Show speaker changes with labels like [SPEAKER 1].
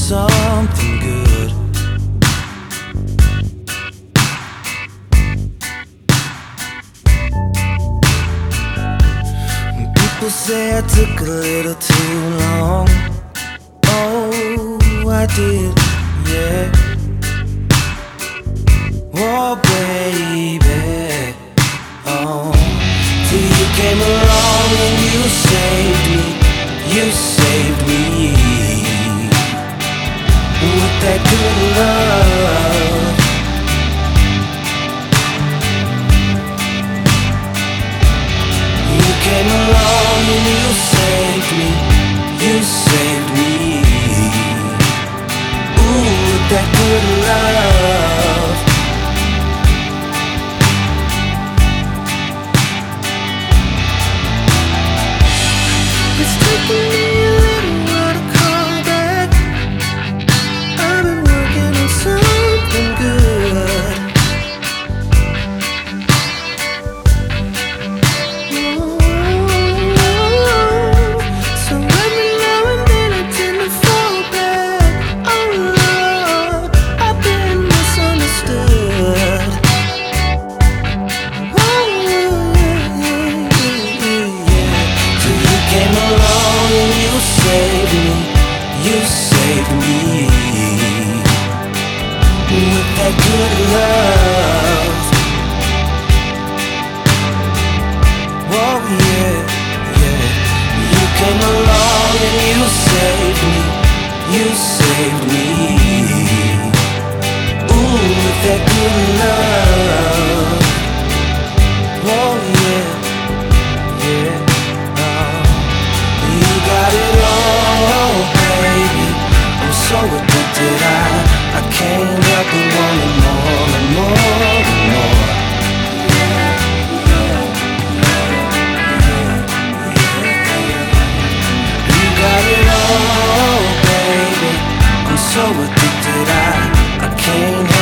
[SPEAKER 1] something good. When people say I took a little too long, oh, I did, yeah. Oh, baby, oh, till you came along and you saved me, you saved me with that good love. You came along and you saved me, you saved me, ooh, with that good love. It's taking me a little while to call back. I've been working on something good. So every now and then I tend to fall back. Oh Lord, I've been misunderstood. Oh yeah. Till you came along and you saved me, you saved me with that good love. Oh yeah, yeah. You came along and you saved me, you saved me, ooh, with that good love. Oh yeah, yeah. You got it all, baby. I'm so addicted, I can't help but wanting more and more and more. You got it all, baby. I'm so addicted, I can't